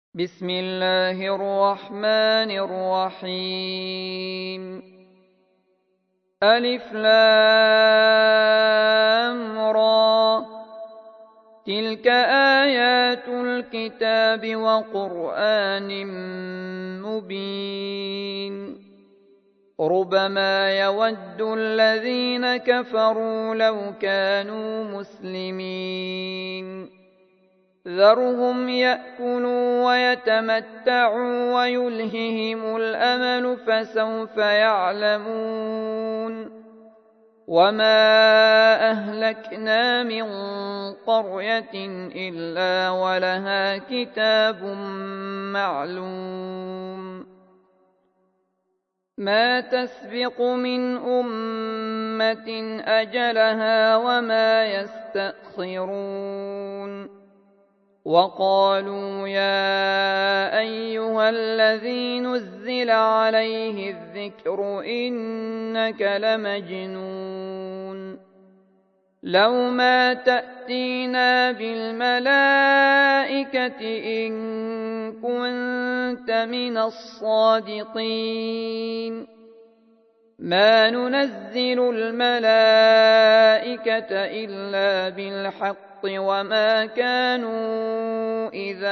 بسم الله الرحمن الرحيم. ألف لام را، تلك آيات الكتاب وقرآن مبين. ربما يود الذين كفروا لو كانوا مسلمين. ذرهم يأكلوا ويتمتعوا ويلههم الأمل فسوف يعلمون. وما أهلكنا من قرية إلا ولها كتاب معلوم. ما تسبق من أمة أجلها وما يستأخرون. وقالوا يا أيها الذي نزل عليه الذكر إنك لمجنون. لو ما تأتينا بالملائكة إن كنت من الصادقين. ما ننزل الملائكة إلا بالحق وما كانوا إذا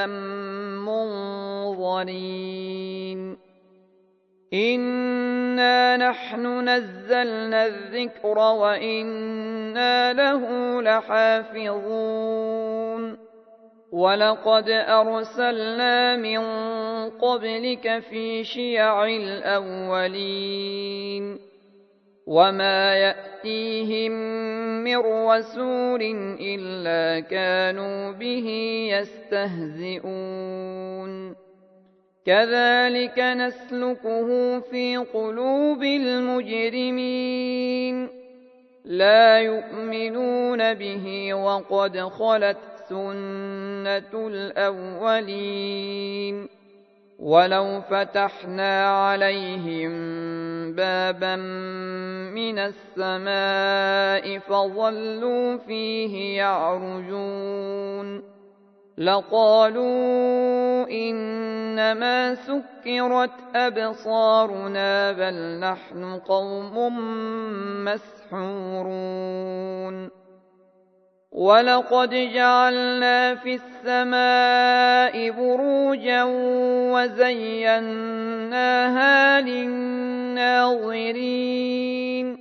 منظرين. إنا نحن نزلنا الذكر وإنا له لحافظون. ولقد أرسلنا من قبلك في شيع الأولين. وما يأتيهم من رسول إلا كانوا به يستهزئون. كذلك نسلكه في قلوب المجرمين. لا يؤمنون به وقد خلت سنة الأولين. ولو فتحنا عليهم بابا من السماء فظلوا فيه يعرجون لقالوا إنما سكرت أبصارنا بل نحن قوم مسحورون. ولقد جعلنا في السماء بروجا وزيناها للناظرين.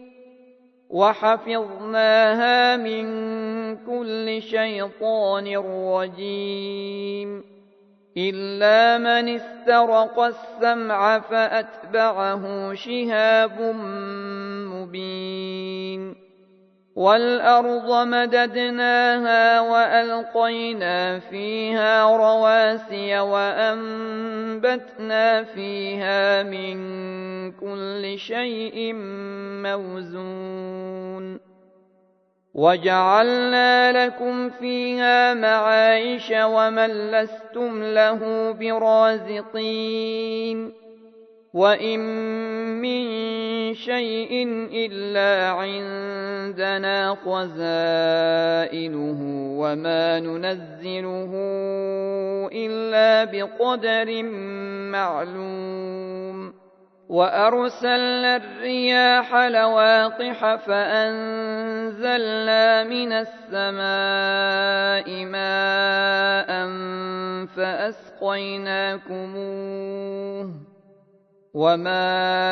وحفظناها من كل شيطان رجيم إلا من استرق السمع فأتبعه شهاب مبين. والأرض مددناها وألقينا فيها رواسي وأنبتنا فيها من كل شيء موزون. وجعلنا لكم فيها معايش ومن لستم له برازقين. وإن من شيء إلا عندنا خزائنه وما ننزله إلا بقدر معلوم. وأرسلنا الرياح لواقح فأنزلنا من السماء ماء فأسقيناكموه وما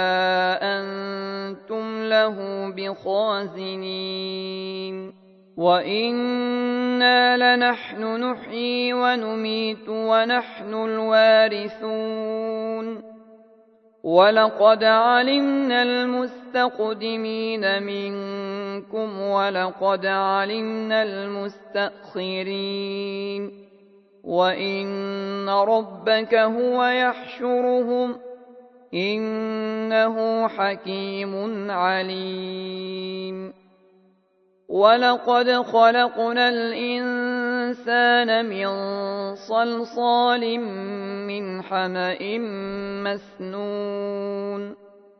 أنتم له بخازنين. وإنا لنحن نحيي ونميت ونحن الوارثون. ولقد علمنا المستقدمين منكم ولقد علمنا المستأخرين. وإن ربك هو يحشرهم إنه حكيم عليم. ولقد خلقنا الإنسان من صلصال من حمأ مسنون.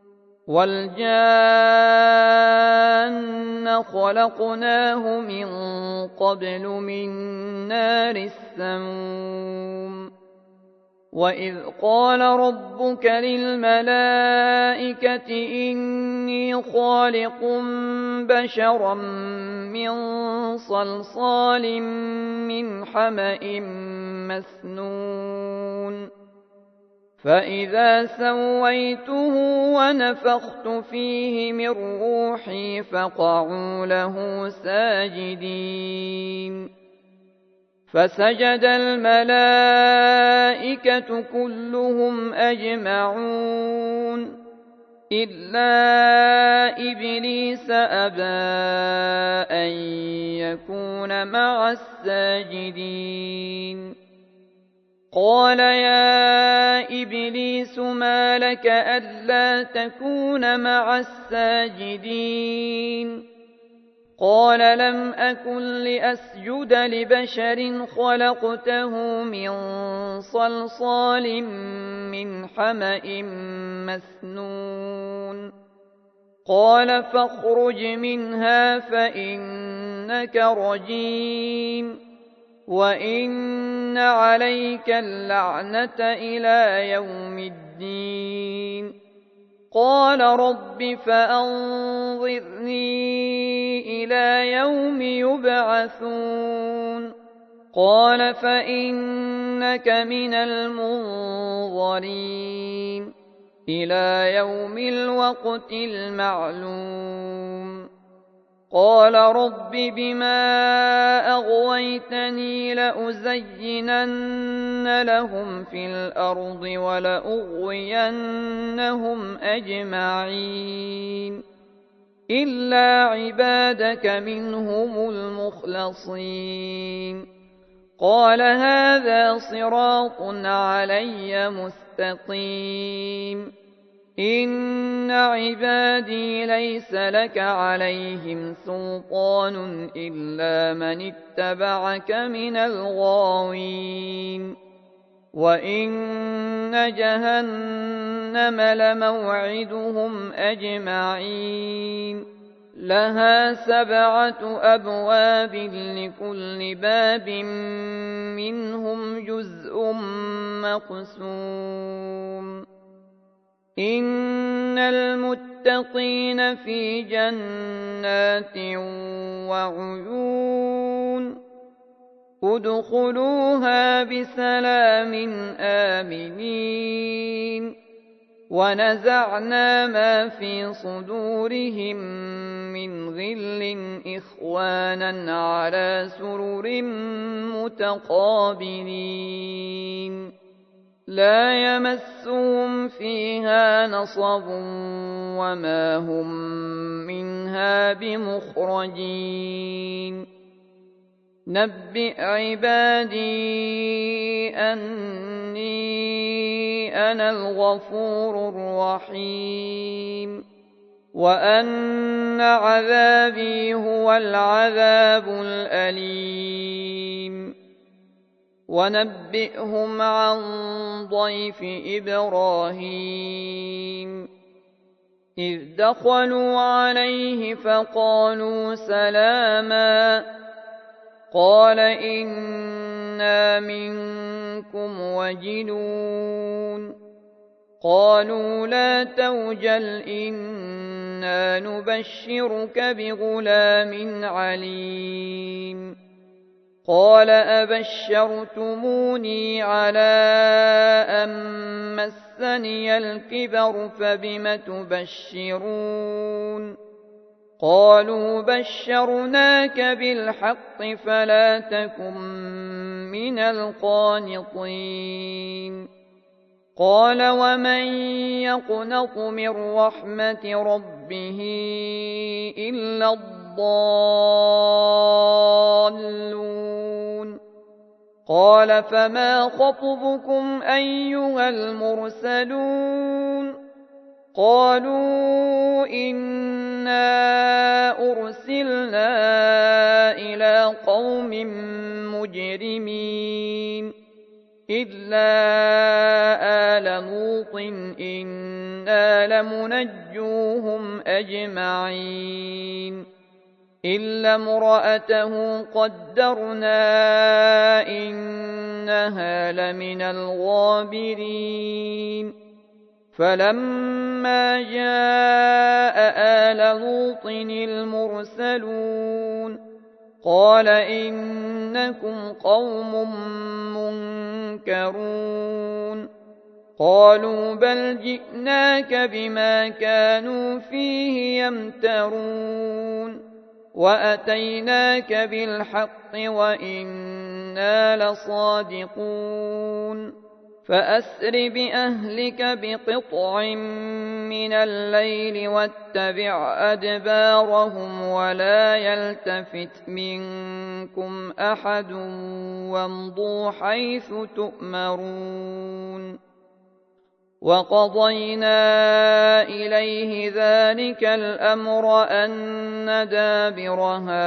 والجان خلقناه من قبل من نار السموم وإذ قال ربك للملائكة إني خالق بشرا من صلصال من حمأ مسنون فإذا سويته ونفخت فيه من روحي فقعوا له ساجدين فسجد الملائكة كلهم أجمعون إلا إبليس أبى أن يكون مع الساجدين قال يا إبليس ما لك ألا تكون مع الساجدين قال لم أكن لأسجد لبشر خلقته من صلصال من حمأ مسنون قال فاخرج منها فإنك رجيم وإن عليك اللعنة إلى يوم الدين قال رب فأنظرني إلى يوم يبعثون قال فإنك من المنظرين إلى يوم الوقت المعلوم قال رب بما أغويتني لأزينن لهم في الأرض ولأغوينهم أجمعين إلا عبادك منهم المخلصين قال هذا صراط علي مستقيم إن عبادي ليس لك عليهم سلطان إلا من اتبعك من الغاوين وإن جهنم لموعدهم أجمعين لها 7 أبواب لكل باب منهم جزء مقسوم إن المتقين في جنات وعيون ادخلوها بسلام آمنين ونزعنا ما في صدورهم من غل إخوانا على سرر متقابلين لا يمسهم فيها نصب وما هم منها بمخرجين نبئ عبادي أني أنا الغفور الرحيم وأن عذابي هو العذاب الأليم ونبئهم عن ضيف إبراهيم إذ دخلوا عليه فقالوا سلاما قال إنا منكم وجلون قالوا لا توجل إنا نبشرك بغلام عليم قال أبشرتموني على أن مسني الكبر فبم تبشرون قالوا بشرناك بالحق فلا تكن من القانطين قال ومن يقنط من رحمة ربه إلا الضالون قال فما خطبكم أيها المرسلون قالوا إنا أرسلنا إلى قوم مجرمين إلا آل لوط إنا لمنجوهم أجمعين إلا امرأته قدرنا إن إنها لمن الغابرين فلما جاء آل لوط المرسلون قال إنكم قوم منكرون قالوا بل جئناك بما كانوا فيه يمترون وأتيناك بالحق وإنا لصادقون فأسر بأهلك بقطع من الليل واتبع أدبارهم ولا يلتفت منكم أحد وامضوا حيث تؤمرون وقضينا إليه ذلك الأمر أن دابر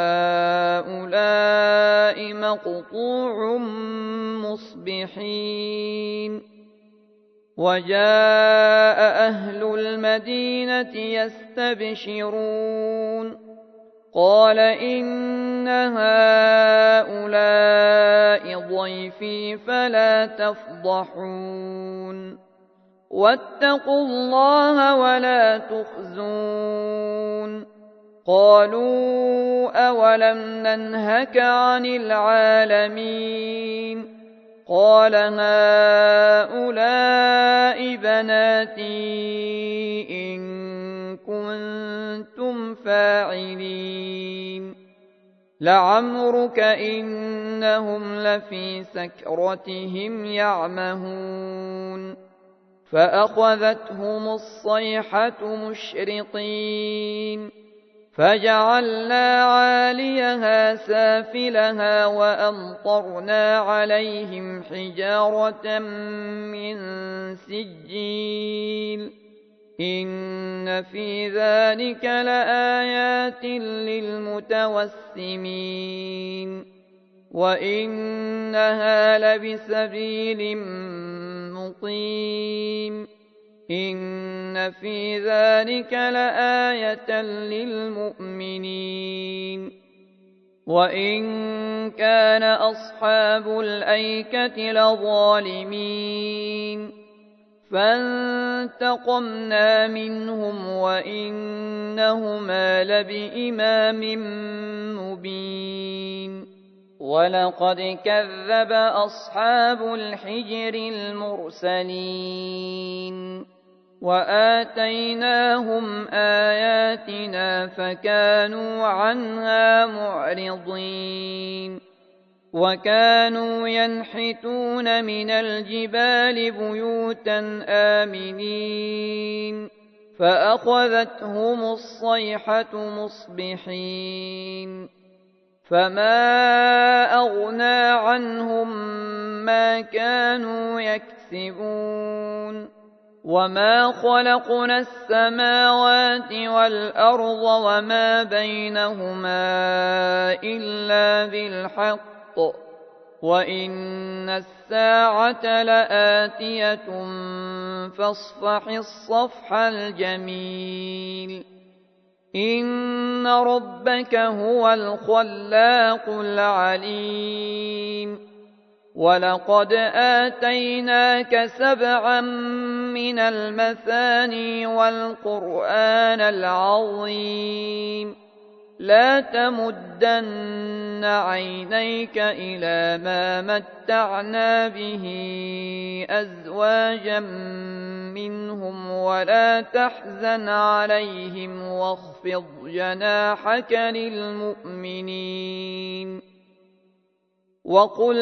هؤلاء مقطوع مصبحين وجاء أهل المدينة يستبشرون قال إن هؤلاء ضيفي فلا تفضحون واتقوا الله ولا تخزون قالوا أولم ننهك عن العالمين قال هؤلاء بناتي إن كنتم فاعلين لعمرك إنهم لفي سكرتهم يعمهون فأخذتهم الصيحة مشرقين فجعلنا عاليها سافلها وأمطرنا عليهم حجارة من سجيل إن في ذلك لآيات للمتوسمين وإنها لبسبيل مقيم إن في ذلك لآية للمؤمنين وإن كان أصحاب الأيكة لظالمين فانتقمنا منهم وإنهما لبإمام مبين ولقد كذب أصحاب الحجر المرسلين وآتيناهم آياتنا فكانوا عنها معرضين وكانوا ينحتون من الجبال بيوتا آمنين فأخذتهم الصيحة مصبحين فما أغنى عنهم ما كانوا يكسبون وما خلقنا السماوات والأرض وما بينهما إلا بالحق وإن الساعة لآتية فاصفح الصفح الجميل إن ربك هو الخلاق العليم ولقد آتيناك 7 من المثاني والقرآن العظيم لا تمدن عينيك إلى ما متعنا به أزواجا منهم ولا تحزن عليهم واخفض جناحك للمؤمنين وقل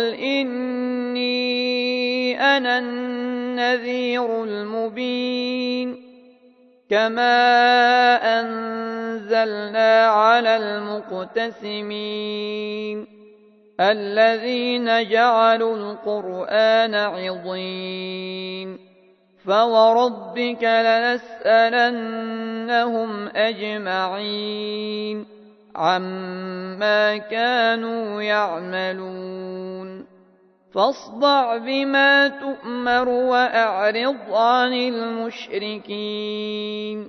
إني أنا النذير المبين كما أنزلنا على المقتسمين الذين جعلوا القرآن عضين فوربك لنسألنهم أجمعين عما كانوا يعملون فاصدع بما تؤمر وأعرض عن المشركين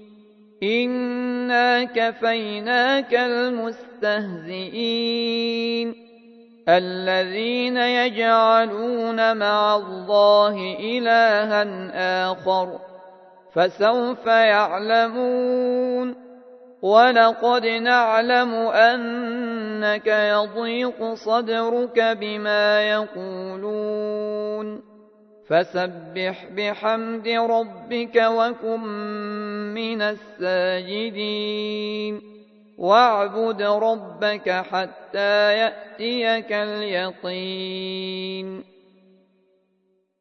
إنا كفيناك المستهزئين الذين يجعلون مع الله إلها آخر فسوف يعلمون ولقد نعلم أنك يضيق صدرك بما يقولون فسبح بحمد ربك وكن من الساجدين واعبد ربك حتى يأتيك اليقين